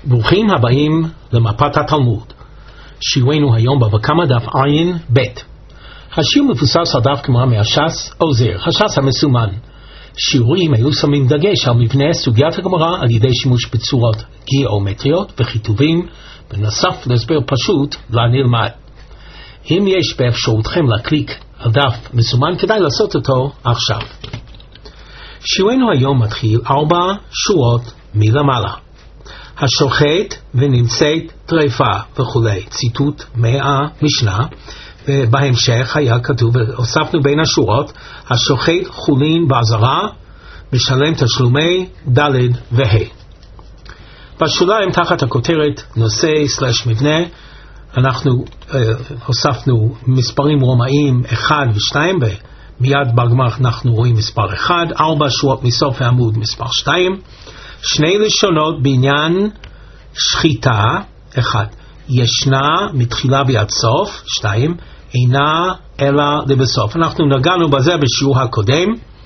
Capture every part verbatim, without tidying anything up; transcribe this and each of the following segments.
ברוכים הבאים למפת התלמוד. שיעורנו היום בבא קמא דף עין ב'. השיעור מבוסס על דף גמרא מהש"ס עוזר, הש"ס המסומן. שיעורים היו שמים דגש על מבנה סוגיית הגמרא על ידי שימוש בצורות גיאומטריות וכיתובים, בנוסף להסבר פשוט לנלמד. אם יש באפשרותכם להקליק על דף מסומן, כדאי לעשות אותו עכשיו. שיעורנו היום מתחיל ארבע שורות מלמעלה. השוחט ונמצאת טרפה וכולי, ציטוט מהמשנה, ובהמשך היה כתוב, הוספנו בין השורות, השוחט חולין בעזרה משלם תשלומי ד' וה'. בשוליים תחת הכותרת נושא סלש מבנה, אנחנו אה, הוספנו מספרים רומאיים אחד ושתיים, ומיד בגמרא אנחנו רואים מספר אחד, ארבע שורות מסוף העמוד מספר שתיים, שני לשונות בעניין שחיטה, אחד, ישנה מתחילה ועד סוף, שתיים, אינה אלא לבסוף. אנחנו נגענו בזה בשיעור הקודם,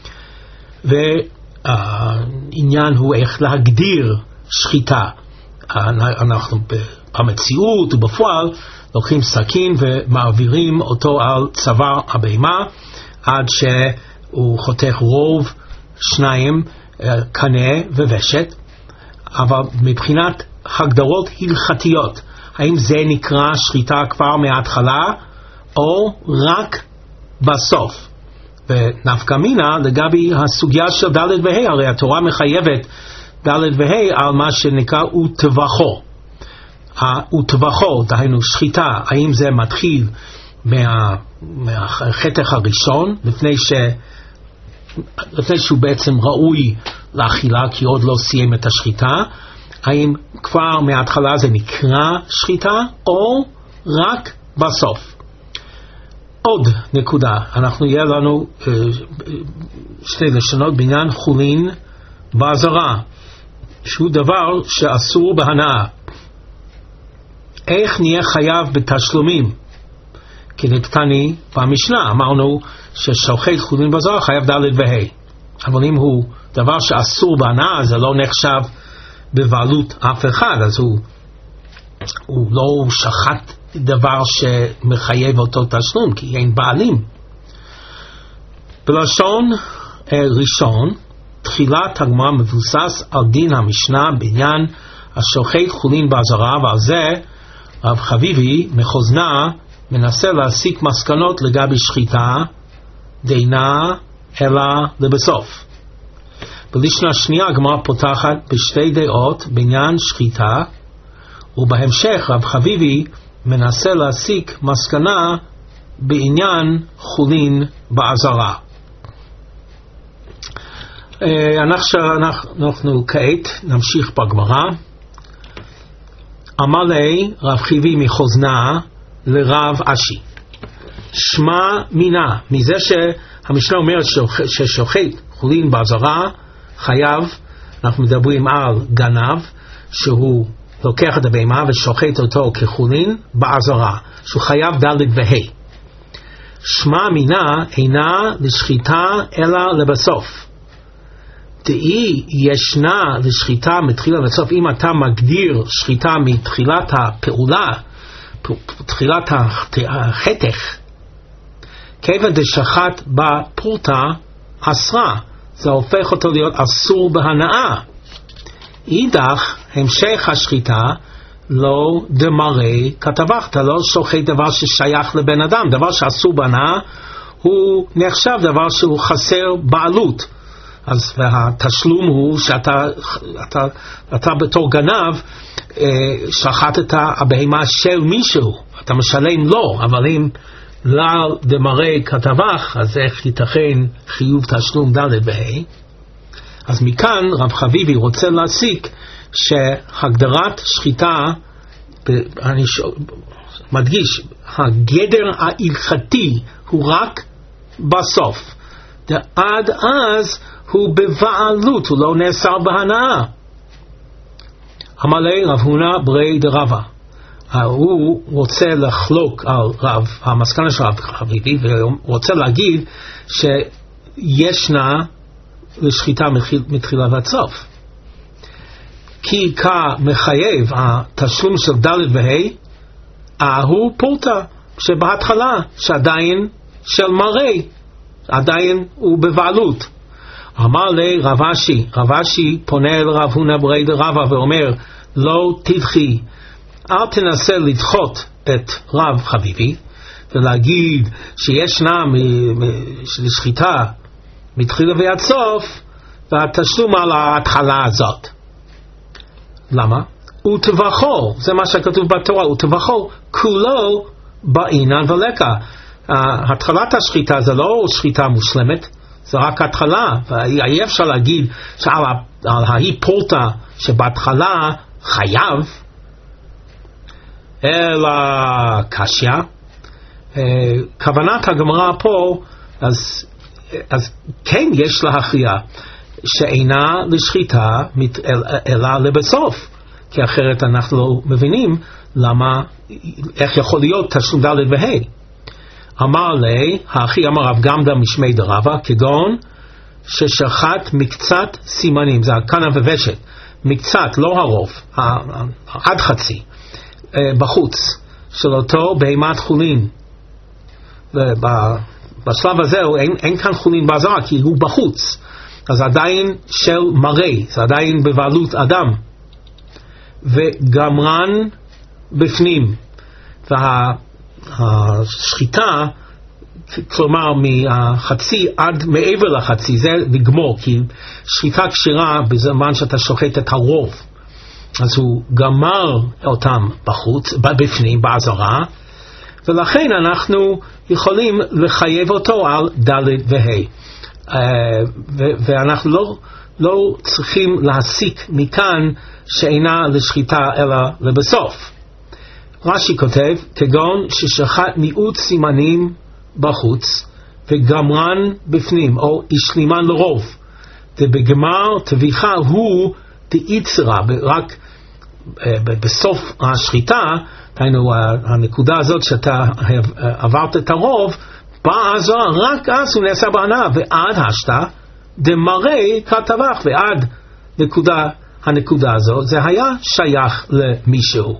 והעניין הוא איך להגדיר שחיטה. אנחנו במציאות ובפועל לוקחים סכין ומעבירים אותו על צוואר הבהמה עד שהוא חותך רוב, שניים, קנה וושת, אבל מבחינת הגדרות הלכתיות, האם זה נקרא שחיטה כבר מההתחלה או רק בסוף? ונפקא מינה לגבי הסוגיה של ד' וה', הרי התורה מחייבת ד' וה' על מה שנקרא וטבחו. וטבחו, דהיינו שחיטה, האם זה מתחיל מה, מהחתך הראשון לפני ש לפני שהוא בעצם ראוי לאכילה כי עוד לא סיים את השחיטה, האם כבר מההתחלה זה נקרא שחיטה או רק בסוף? עוד נקודה, אנחנו יהיה לנו uh, שתי לשונות בעניין חולין בעזרה, שהוא דבר שאסור בהנאה. איך נהיה חייב בתשלומים? כנתקני במשנה, אמרנו ששוחט חולין בעזרה חייב ד' וה', אבל אם הוא דבר שאסור בהנאה, זה לא נחשב בבעלות אף אחד, אז הוא, הוא לא שחט דבר שמחייב אותו תשלום, כי אין בעלים. בלשון ראשון, תחילת הגמרא מבוסס על דין המשנה בעניין השוחט חולין בעזרה, ועל זה רב חביבי מחוזנה מנסה להסיק מסקנות לגבי שחיטה דינה אלא לבסוף. בלשנה שנייה הגמרא פותחת בשתי דעות בעניין שחיטה, ובהמשך רב חביבי מנסה להסיק מסקנה בעניין חולין בעזרה. אנחנו, אנחנו כעת נמשיך בגמרא. אמר לי רב חיבי מחוזנה לרב אשי, שמע מינה, מזה שהמשנה אומרת ששוחט חולין בעזרה חייב, אנחנו מדברים על גנב שהוא לוקח את הבהמה ושוחט אותו כחולין בעזרה, שהוא חייב ד' וה'. שמע מינה אינה לשחיטה אלא לבסוף. דאי ישנה לשחיטה מתחילה לבסוף. אם אתה מגדיר שחיטה מתחילת הפעולה, תחילת החתך, כיוון דשחט בפורטה אסרה, זה הופך אותו להיות אסור בהנאה. אידך, המשך השחיטה לא דמרי כטבחת, לא שוחט דבר ששייך לבן אדם, דבר שאסור בהנאה הוא נחשב דבר שהוא חסר בעלות. אז והתשלום הוא שאתה אתה, אתה בתור גנב שחטת הבהמה של מישהו, אתה משלם לו, אבל אם לא דמרי כטבח, אז איך ייתכן חיוב תשלום ד' וה'? אז מכאן רב חביבי רוצה להסיק שהגדרת שחיטה, אני מדגיש, הגדר ההלכתי הוא רק בסוף, עד אז הוא בבעלות, הוא לא נאסר בהנאה. אמר לי רב הונא ברי דרבא, הוא רוצה לחלוק על רב, המסקנה של רב חביבי, והוא רוצה להגיד שישנה לשחיטה מתחילה ועד סוף. כי עיקר מחייב התשלום של ד' וה' הוא פורטה שבהתחלה שעדיין של מראה, עדיין הוא בבעלות. אמר לי רב אשי, רב אשי פונה אל רב הונא ברי דרבא ואומר, לא תדחי, אל תנסה לדחות את רב חביבי ולהגיד שישנה לשחיטה מתחילה ועד סוף והתשלום על ההתחלה הזאת. למה? ותבחור, זה מה שכתוב בתורה, ותבחור כולו בעינן ולקה. התחלת השחיטה זה לא שחיטה מושלמת, זה רק התחלה, ואי אפשר להגיד שעל ההיא פורטה שבהתחלה חייב, אלא קשיא. כוונת הגמרא פה, אז, אז כן יש להכריע שאינה לשחיטה אלא לבסוף, כי אחרת אנחנו לא מבינים למה, איך יכול להיות תשלום ד' וה'. אמר לי, האחי אמר רב גמדא משמי דרבא, כגון ששחט מקצת סימנים, זה הכנה וושת, מקצת, לא הרוב, עד חצי, בחוץ, של אותו בהמת חולין. בשלב הזה אין, אין כאן חולין בעזרה, כי הוא בחוץ, אז עדיין של מראה, זה עדיין בבעלות אדם, וגמרן בפנים, והשחיטה, כלומר מהחצי עד מעבר לחצי, זה לגמור, כי שחיטה קשירה בזמן שאתה שוחט את הרוב, אז הוא גמר אותם בחוץ, בפנים, בעזרה, ולכן אנחנו יכולים לחייב אותו על ד' וה'. ואנחנו לא, לא צריכים להסיק מכאן שאינה לשחיטה אלא לבסוף. רש"י כותב, כגון ששחט מיעוט סימנים בחוץ וגמרן בפנים, או השלימן לרוב, ובגמר תביכה הוא דאיצרה, רק בסוף השחיטה, היינו הנקודה הזאת שאתה עברת את הרוב, בעזרה, רק אז הוא נעשה בענה, ועד השתה דמראה כתבך, ועד נקודה, הנקודה הזאת, זה היה שייך למישהו.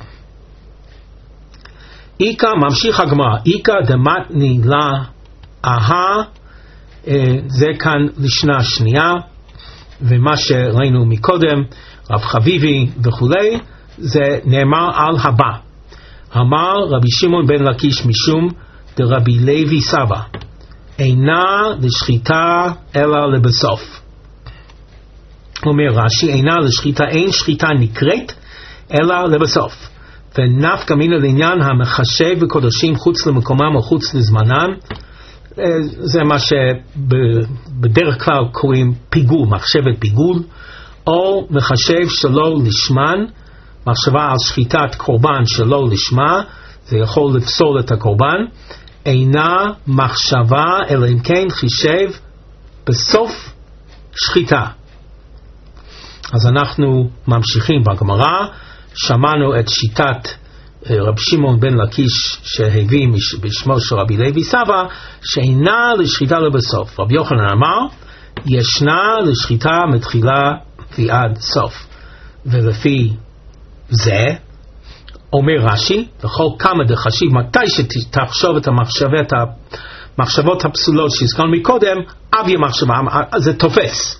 איקה, ממשיך הגמרא, איקה דמתני לה אהה, זה כאן לשנה שנייה, ומה שראינו מקודם, רב חביבי וכולי, זה נאמר על הבא. אמר רבי שמעון בן לקיש משום דרבי לוי סבא, אינה לשחיטה אלא לבסוף. אומר רש"י, אינה לשחיטה, אין שחיטה נקראת אלא לבסוף. ונפקא מינה לעניין המחשב וקודשים חוץ למקומם או חוץ לזמנם, זה מה שבדרך כלל קוראים פיגול, מחשבת פיגול, או מחשב שלא לשמן, מחשבה על שחיטת קורבן שלא לשמה, זה יכול לפסול את הקורבן, אינה מחשבה אלא אם כן חישב בסוף שחיטה. אז אנחנו ממשיכים בגמרא, שמענו את שיטת רב שמעון בן לקיש שהביא בשמו של רבי לוי סבא, שאינה לשחיטה לבסוף. רבי יוחנן אמר, ישנה לשחיטה מתחילה ועד סוף. ולפי זה אומר רש"י, וכל כמה דחשיב, מתי שתחשוב את המחשבות, המחשבות הפסולות שהזכרנו מקודם, אבי המחשבה, זה תופס.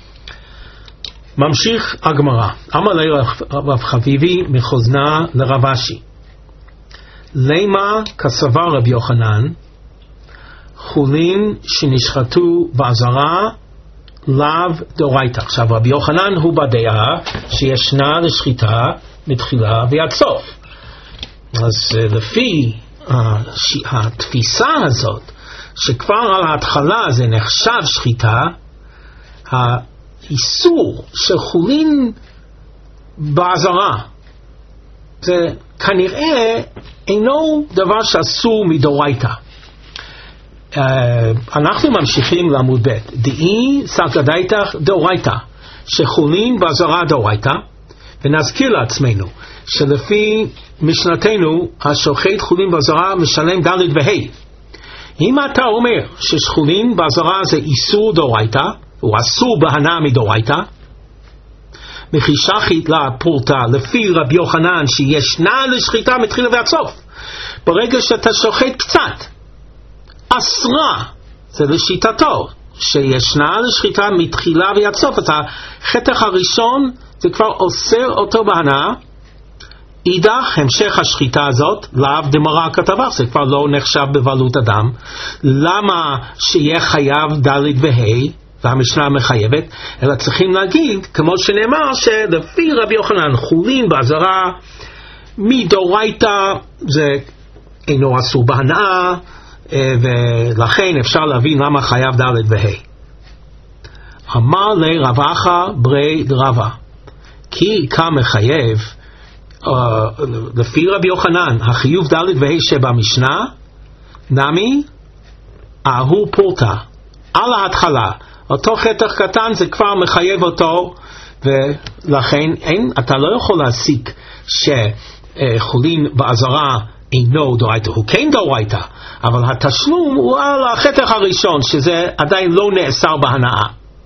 ממשיך הגמרא, אמר לי רב חביבי מחוזנה לרב אשי, למה כסבר רבי יוחנן, חולין שנשחטו בעזרה לאו דאורייתא. עכשיו רבי יוחנן הוא בדעה שישנה לשחיטה מתחילה ועד סוף. אז לפי התפיסה הזאת שכבר על ההתחלה זה נחשב שחיטה, האיסור של חולין בעזרה זה כנראה אינו דבר שאסור מדאורייתא. Uh, אנחנו ממשיכים לעמוד ב' דאי סקא דאיתך דאורייתא, שחולין בעזרה דאורייתא, ונזכיר לעצמנו שלפי משנתנו השוחט חולין בעזרה משלם ד' וה'. אם אתה אומר שחולין בעזרה זה איסור דאורייתא, הוא אסור בהנאה מדאורייתא, מחישכית לה פורטה, לפי רבי יוחנן שישנה לשחיטה מתחילה ועד סוף. ברגע שאתה שוחט קצת, אסרה, זה לשיטתו, שישנה לשחיטה מתחילה ועד סוף. אז החתך הראשון זה כבר אוסר אותו בהנאה. אידך, המשך השחיטה הזאת, לאו דמרה כתבה, זה כבר לא נחשב בבעלות אדם. למה שיהיה חייב ד' וה' והמשנה מחייבת? אלא צריכים להגיד, כמו שנאמר, שלפי רבי יוחנן חולין בעזרה מדאורייתא זה אינו אסור בהנאה, ולכן אפשר להבין למה חייב ד' וה'. אמר לרב אחא ברי דרבה, כי כמחייב Uh, לפי רבי יוחנן החיוב ד' וה' שבמשנה נמי אהו פורטה על ההתחלה, אותו חתך קטן זה כבר מחייב אותו, ולכן אין, אתה לא יכול להסיק שחולין בעזרה אינו דאורייתא, הוא כן דאורייתא, אבל התשלום הוא על החתך הראשון שזה עדיין לא נאסר בהנאה.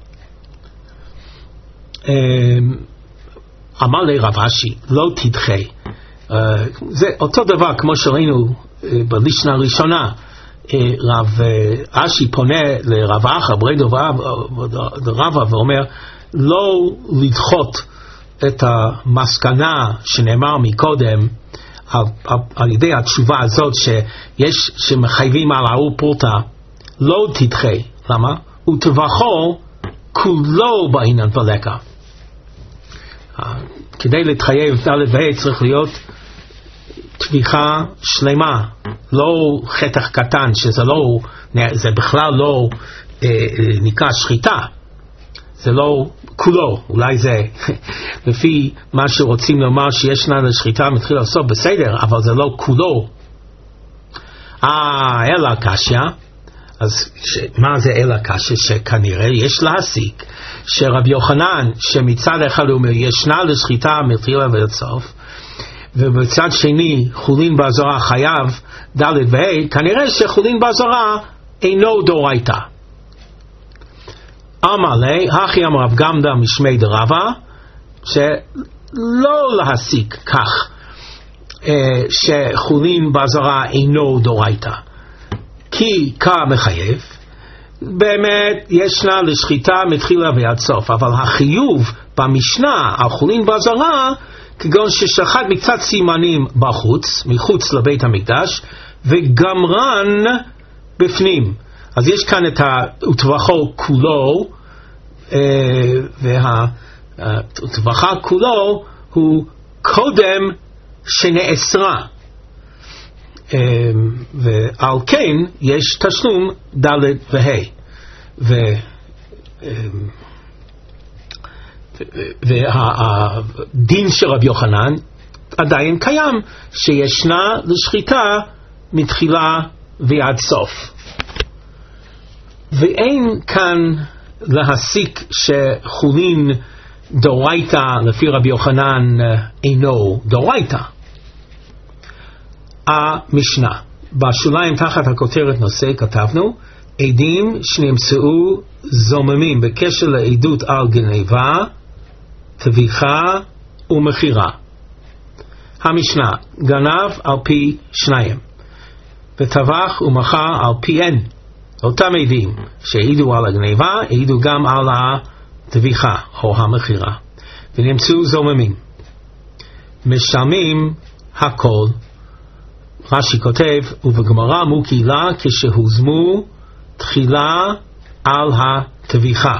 אמר לי רב אשי, לא תדחה. uh, זה אותו דבר כמו שראינו uh, בלישנה הראשונה. uh, רב uh, אשי פונה לרב אחא ברי דרבה ואומר לא לדחות את המסקנה שנאמר מקודם על, על, על ידי התשובה הזאת שיש שמחייבים על ההוא פורטה, לא תדחה. למה? ותבחו כולו בעניין ולקה. כדי להתחייב ד' וה' צריך להיות תביכה שלמה, לא חתך קטן, שזה לא, זה בכלל לא אה, נקרא שחיטה, זה לא כולו. אולי זה לפי מה שרוצים לומר שישנה לשחיטה מתחיל לעשות בסדר, אבל זה לא כולו. אה, אלא קשיא. אז ש, מה זה אלא קשיא? שכנראה יש להסיק שרבי יוחנן שמצד אחד הוא אומר ישנה לשחיטה מתחילה ועד סוף, ובצד שני חולין בעזרה חייב ד' וה', כנראה שחולין בעזרה אינו דאורייתא. אמר לי הכי אמר רב גמדא משמי דרבה, שלא להסיק כך אה, שחולין בעזרה אינו דאורייתא, כי כמחייב באמת ישנה לשחיטה מתחילה ועד סוף, אבל החיוב במשנה על חולין בעזרה כגון ששחט מקצת סימנים בחוץ, מחוץ לבית המקדש, וגמרן בפנים. אז יש כאן את הטבחו כולו, והטבחה כולו הוא קודם שנאסרה, ועל כן יש תשלום ד' וה'. והדין של רבי יוחנן עדיין קיים, שישנה לשחיטה מתחילה ועד סוף, ואין כאן להסיק שחולין דאורייתא לפי רבי יוחנן אינו דאורייתא. המשנה בשוליים תחת הכותרת נושא כתבנו עדים שנמצאו זוממים בקשר לעדות על גניבה, טביחה ומכירה. המשנה גנב על פי שניים וטבח ומכר על פי אין. אותם עדים שהעידו על הגניבה העידו גם על הטביחה או המכירה, ונמצאו זוממים, משלמים הכל. רש"י כותב ובגמרא מוקילה כשהוזמו תחילה על הטביחה.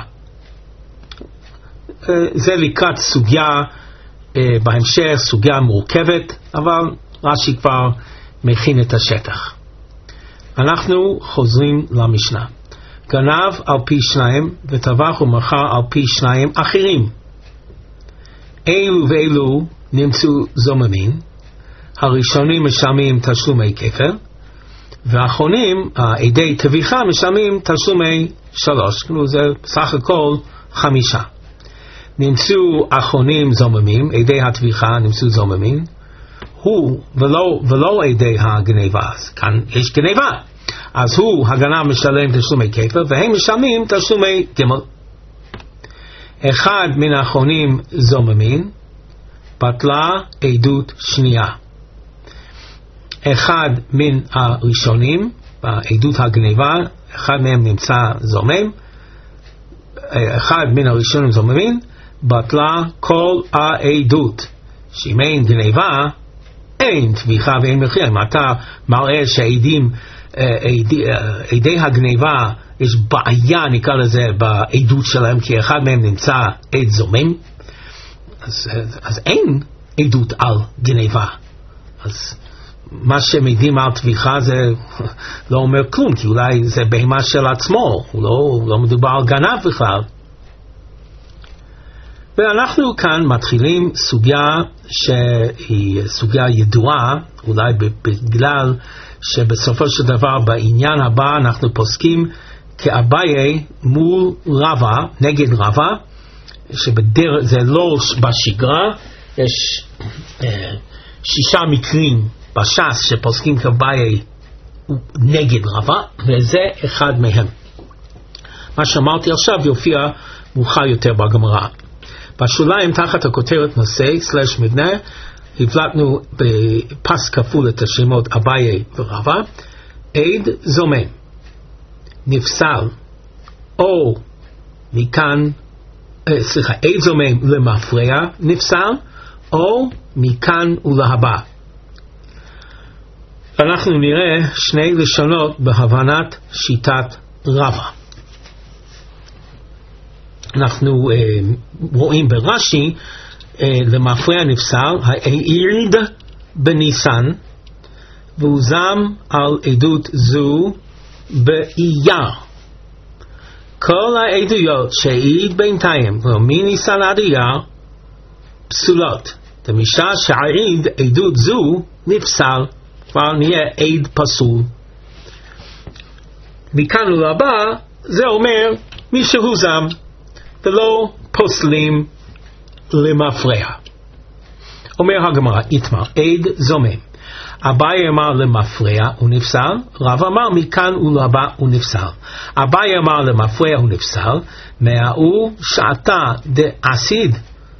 זה לקראת סוגיה בהמשך, סוגיה מורכבת, אבל רש"י כבר מכין את השטח. אנחנו חוזרים למשנה. גנב על פי שניים וטבח ומכר על פי שניים אחרים. אילו ואילו נמצאו זוממים, הראשונים משלמים תשלומי כפל, והאחרונים, עדי טביחה, משלמים תשלומי שלוש. כאילו זה סך הכל חמישה. נמצאו אחרונים זוממים, עדי הטביחה נמצאו זוממים, הוא ולא, ולא עדי הגניבה. אז כאן יש גניבה, אז הוא הגנב משלם תשלומי כפל, והם משלמים תשלומי גמל. אחד מן האחרונים זוממים, בטלה עדות שנייה. אחד מן הראשונים, בעדות הגניבה, אחד מהם נמצא זומם, אחד מן הראשונים זוממים, בטלה כל העדות. שאם אין גניבה, אין טביחה ואין מחיר. אם אתה מראה שהעדים, עדי, עדי הגניבה, יש בעיה, נקרא לזה, בעדות שלהם, כי אחד מהם נמצא עד זומם, אז, אז אין עדות על גניבה. אז מה שמעידים על טביחה זה לא אומר כלום, כי אולי זה בהמה של עצמו, הוא לא, לא מדובר על גנב בכלל. ואנחנו כאן מתחילים סוגיה שהיא סוגיה ידועה, אולי בגלל שבסופו של דבר בעניין הבא אנחנו פוסקים כאביי מול רבא, נגד רבא, שבדרך זה לא בשגרה, יש אה, שישה מקרים בש"ס שפוסקים כאביי נגד רבא, וזה אחד מהם. מה שאמרתי עכשיו יופיע מאוחר יותר בגמרא. בשוליים תחת הכותרת נושא סלש מבנה הבלטנו בפס כפול את השמות אביי ורבא. עד זומם נפסל או מכאן, אה, סליחה, עד זומם למפרע נפסל או מכאן ולהבא. אנחנו נראה שני לשונות בהבנת שיטת רבא. אנחנו אה, רואים ברש"י אה, למפרע נפסל העיד בניסן והוזם על עדות זו באייר. כל העדויות שהעיד בינתיים מניסן עד אייר פסולות. ומשעה שהעיד עדות זו נפסל, כבר נהיה עד פסול. מכאן ולהבא זה אומר מי שהוזם ולא פוסלים למפרע. אומר הגמרא, יתמר, עד זומם. אביי אמר למפרע הוא נפסל, רב אמר מכאן ולהבא הוא נפסל. אביי אמר למפרע הוא נפסל, מההוא שעתה דעסיד,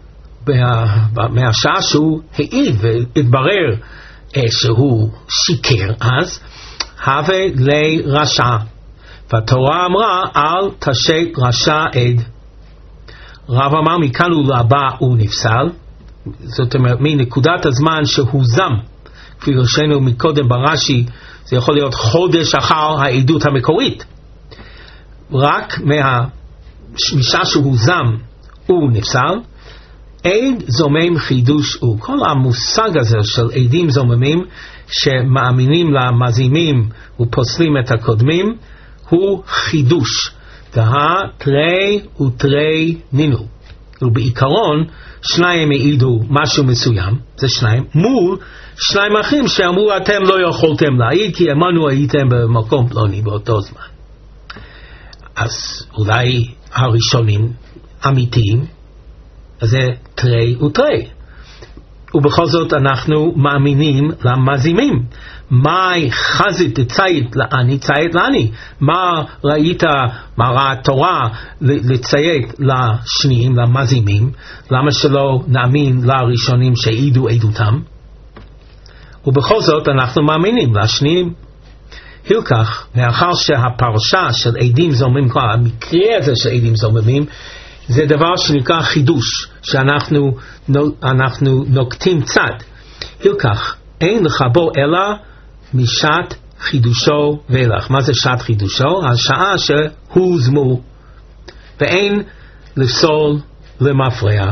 מהשעה שהוא העיד והתברר שהוא שיקר, אז הווה לי רשע. והתורה אמרה אל תשק רשע עד. רב אמר מכאן ולהבא הוא נפסל, זאת אומרת מנקודת הזמן שהוזם, כפי ראינו מקודם ברש"י, זה יכול להיות חודש אחר העדות המקורית, רק משעה שהוזם הוא נפסל. עד זומם חידוש הוא. כל המושג הזה של עדים זוממים שמאמינים למזימים ופוסלים את הקודמים הוא חידוש. דה תרי ותרי נינו. ובעיקרון שניים העידו משהו מסוים, זה שניים, מול שניים אחרים שאמרו אתם לא יכולתם להעיד כי אמרנו הייתם במקום פלוני באותו זמן. אז אולי הראשונים אמיתיים, אז זה תרי ותרי. ובכל זאת אנחנו מאמינים למזימים. מהי חזית דציית לעני ציית לעני? מה ראית, מה ראה התורה לציית לשניים, למזימים? למה שלא נאמין לראשונים שהעידו עדותם? ובכל זאת אנחנו מאמינים לשניים. הילקח, מאחר שהפרשה של עדים זוממים, כבר המקרה הזה של עדים זוממים, זה דבר שנקרא חידוש, שאנחנו אנחנו נוקטים צד. הילקח, אין לך בו אלא משעת חידושו ואילך. מה זה שעת חידושו? השעה שהוזמו, ואין לפסול למפרע.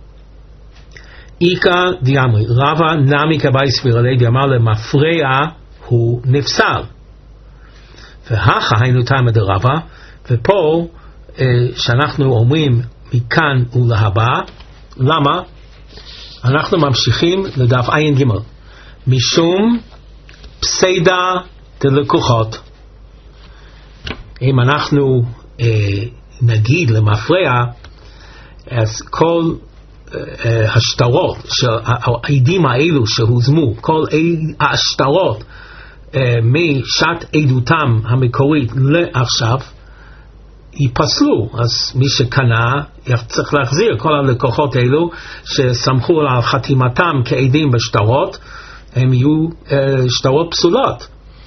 איקה דיאמרי, רבא נמי כבאי סבירלי דיאמר למפרע הוא נפסל. והכה היינו תמה דרבא, ופה שאנחנו אומרים מכאן ולהבא, למה? אנחנו ממשיכים לדף עין ג' משום פסיידה דלקוחות. אם אנחנו אה, נגיד למפרע, אז כל אה, השטרות של העדים האלו שהוזמו, כל השטרות אה, משעת עדותם המקורית לעכשיו, ייפסלו. אז מי שקנה צריך להחזיר. כל הלקוחות האלו שסמכו על חתימתם כעדים בשטרות, הם יהיו שטרות פסולות.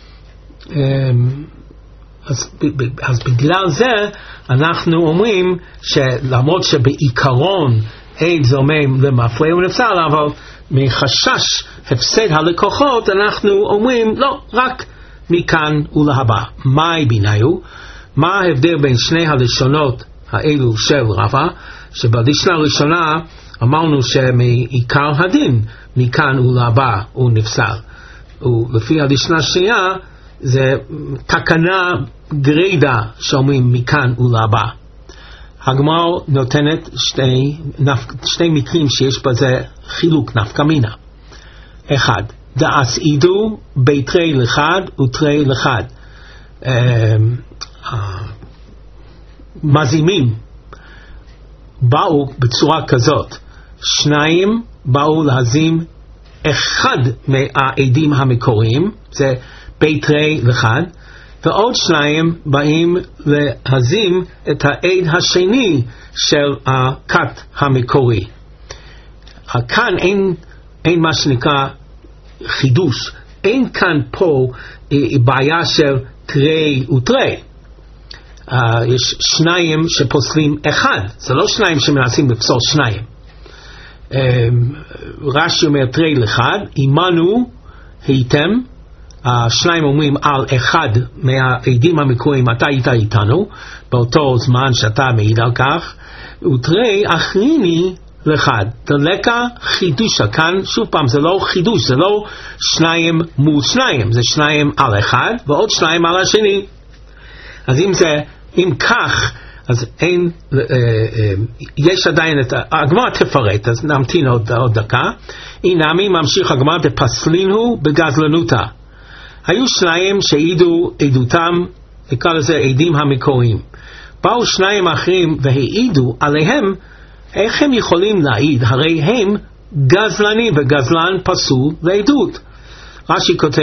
אז, אז בגלל זה אנחנו אומרים שלמרות שבעיקרון עד זה אומר למפרע ונפסל, אבל מחשש הפסד הלקוחות אנחנו אומרים לא, רק מכאן ולהבא. מהי ביניו? מה ההבדל בין שני הלשונות האלו של רבא? שבלשנה הראשונה אמרנו שמעיקר הדין מכאן ולהבא הוא נפסל, ולפי הלשנה השנייה זה תקנה גרידה שאומרים מכאן ולהבא. הגמרא נותנת שני, שני מקרים שיש בזה חילוק נפקא מינה. אחד, דאס אידו ביתרי לחד ותרי לחד. מזימים באו בצורה כזאת, שניים באו להזים אחד מהעדים המקוריים, זה ביתרי לחד, ועוד שניים באים להזים את העד השני של הכת המקורי. כאן אין, אין מה שנקרא חידוש, אין כאן פה בעיה של תרי ותרי. Uh, יש שניים שפוסלים אחד, זה לא שניים שמנסים לפסול שניים. um, רש"י אומר תרי לחד, אימנו הייתם, השניים אומרים על אחד מהעדים המקוריים, אתה היית איתנו באותו זמן שאתה מעיד על כך, ותרי אחריני לחד. דלקה חידושה. כאן שוב פעם זה לא חידוש, זה לא שניים מול שניים, זה שניים על אחד ועוד שניים על השני. אז אם זה, אם כך, אז אין, אה, אה, יש עדיין את, הגמרא תפרט, אז נמתין עוד, עוד דקה. אינמי ממשיך הגמרא דפסלינו בגזלנותה. היו שניים שהעידו עדותם, נקרא לזה עדים המקוריים. באו שניים אחרים והעידו עליהם, איך הם יכולים להעיד? הרי הם גזלנים, וגזלן פסול לעדות. רש"י כותב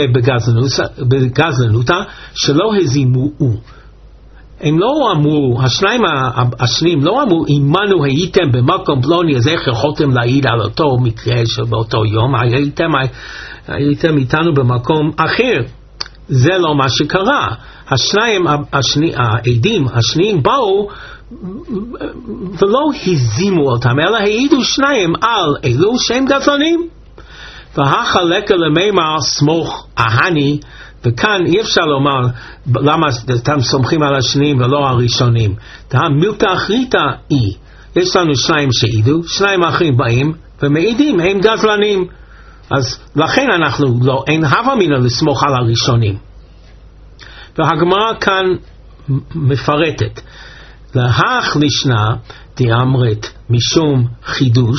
בגזלנותה שלא הזימוהו. הם לא אמרו, השניים השניים לא אמרו, אימנו הייתם במקום פלוני, אז איך יכולתם להעיד על אותו מקרה שבאותו יום, הייתם, הייתם איתנו במקום אחר. זה לא מה שקרה. השניים, השני, העדים, השניים באו ולא הזימו אותם, אלא העידו שניים על אלו שהם גזלנים. והחלק למימר סמוך אהני, וכאן אי אפשר לומר למה אתם סומכים על השניים ולא הראשונים. מילתא אחריתא היא, יש לנו שניים שהעידו, שניים אחרים באים ומעידים, הם גזלנים. אז לכן אנחנו לא, אין הווה מינה לסמוך על הראשונים. והגמרא כאן מפרטת, להך לשנה דאמרת משום חידוש.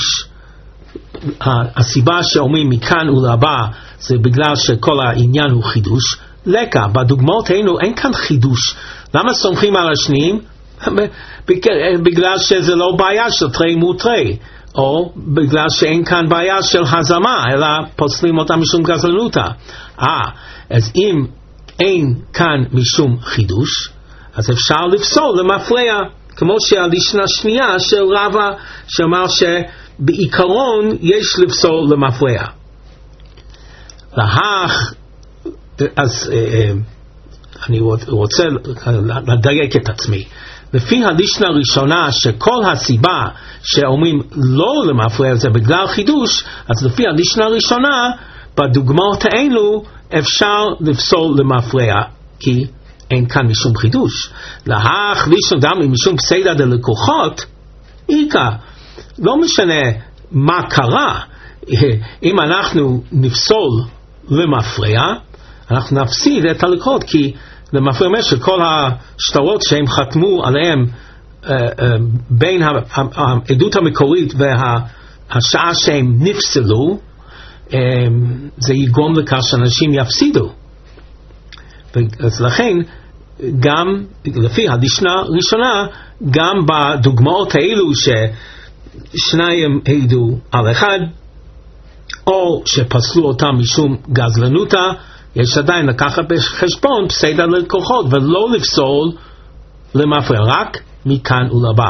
הסיבה שאומרים מכאן ולהבא זה בגלל שכל העניין הוא חידוש. לקה, בדוגמאות האלו אין כאן חידוש. למה סומכים על השניים? בגלל שזה לא בעיה של תרי מול תרי, או בגלל שאין כאן בעיה של הזמה, אלא פוסלים אותה משום גזלנותה. אה, אז אם אין כאן משום חידוש, אז אפשר לפסול למפרע, כמו שהלשנה השנייה של רבא שאמר שבעיקרון יש לפסול למפרע. להך, אז אה, אני רוצה לדייק את עצמי. לפי הלשנה הראשונה שכל הסיבה שאומרים לא למפרע זה בגלל חידוש, אז לפי הלשנה הראשונה בדוגמאות האלו אפשר לפסול למפרע, כי אין כאן משום חידוש. להך לישון גם משום פסיידא דלקוחות, איקה, לא משנה מה קרה, אם אנחנו נפסול למפרע, אנחנו נפסיד את הלקוחות, כי למפרע אומר שכל השטרות שהם חתמו עליהם בין העדות המקורית והשעה שהם נפסלו, זה יגרום לכך שאנשים יפסידו. אז לכן גם לפי הלשנה הראשונה, גם בדוגמאות האלו ששניים העידו על אחד או שפסלו אותם משום גזלנותה, יש עדיין לקחת בחשבון פסיידא ללקוחות ולא לפסול למפרע, רק מכאן ולבא.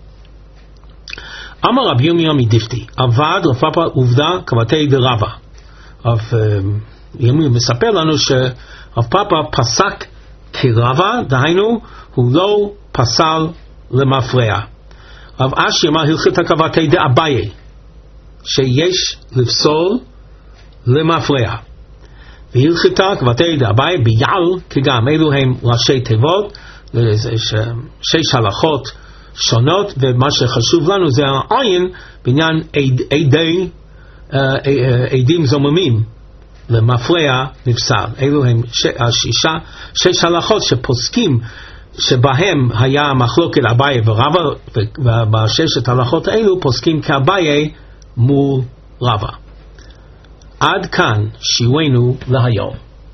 אמר רבי ירמיה מדיפתי, עבד רב פאפא עובדה כבתי דרבא. רב ירמיה מספר לנו שרב פאפא פסק כרבא, דהיינו הוא לא פסל למפרע. רב אשי אמר הלכתא כבתי דאביי, שיש לפסול למפרע. והלכתא כבתי דאביי ביעל כגם, אלו הם ראשי תיבות, שש הלכות שונות, ומה שחשוב לנו זה העין בעניין עדי, עדים זוממים למפרע נפסל. אלו הם השישה, שש הלכות שפוסקים שבהם היה מחלוקת אביי ורבא, ובששת הלכות האלו פוסקים כאביי מול רבא. עד כאן שיעורנו להיום.